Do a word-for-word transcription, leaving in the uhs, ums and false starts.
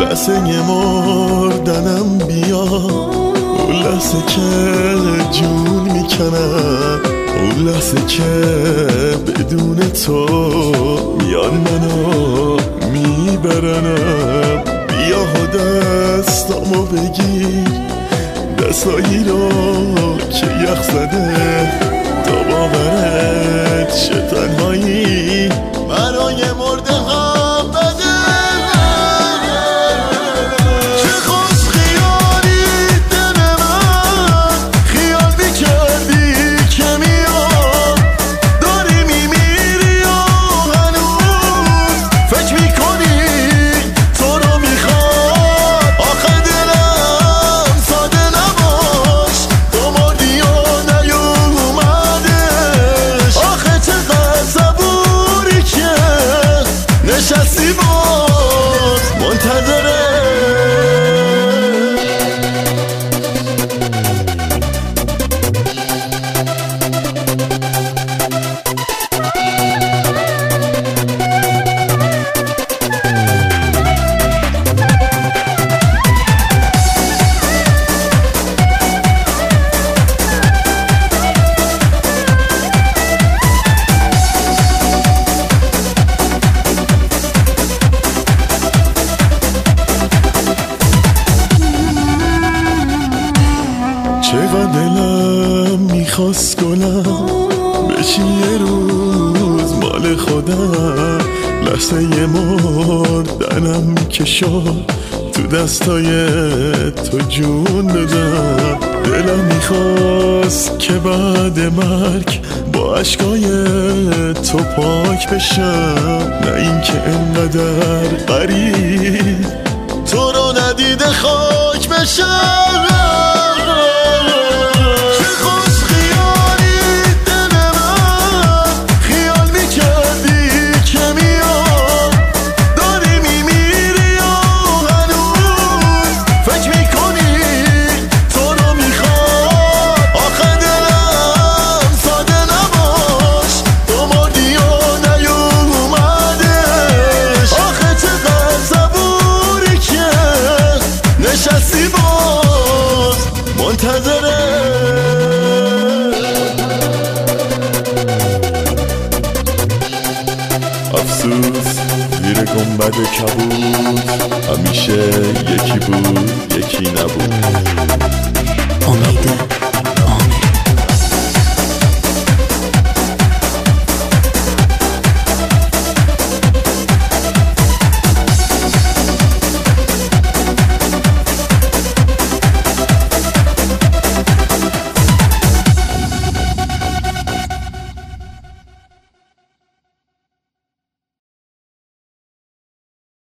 لحظه مردنم بیا، اون لحظه که جون میکنم، اون لحظه که بدون تو میان منو میبرنم. بیا و دستامو بگیر، دستایی رو که یخ زده، تا باورت چه تنهایی برای مرده هم بده. چه خوش خیالی دل من، خیال میکردی که میاد، داری میمیری و هنوز فکر میکنی تو رو میخواد. آخه دلم ساده نباش، تو مردی و نیومدش. آخه چقدر صبوری که نشستی باز منتظره. چقدر دلم میخواست گلم بشی یه روز مال خودم، لحظه مردنم که شد تو دستای تو جون بدم. دلم میخواست که بعد مرگ با عشقای تو پاک بشم، نه اینکه انقدر قریب تو رو ندیده خاک بشم. نشستی باز منتظره. افسوس زیر گنبد کبود، همیشه یکی بود یکی نبود.